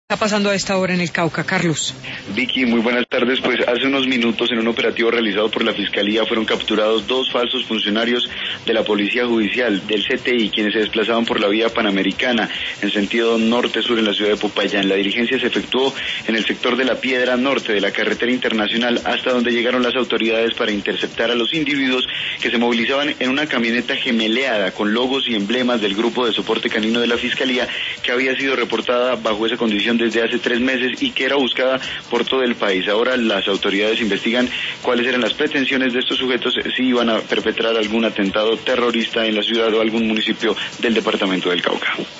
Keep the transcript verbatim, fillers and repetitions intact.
Está pasando a esta hora en el Cauca, Carlos. Vicky, muy buenas tardes. Pues hace unos minutos en un operativo realizado por la Fiscalía fueron capturados dos falsos funcionarios de la Policía Judicial, del C T I, quienes se desplazaban por la vía Panamericana en sentido norte-sur en la ciudad de Popayán. La diligencia se efectuó en el sector de la Piedra Norte de la carretera internacional, hasta donde llegaron las autoridades para interceptar a los individuos que se movilizaban en una camioneta gemeleada con logos y emblemas del Grupo de Soporte Canino de la Fiscalía, que había sido reportada bajo esa condición desde hace tres meses y que era buscada por todo el país. Ahora las autoridades investigan cuáles eran las pretensiones de estos sujetos, si iban a perpetrar algún atentado terrorista en la ciudad o algún municipio del departamento del Cauca.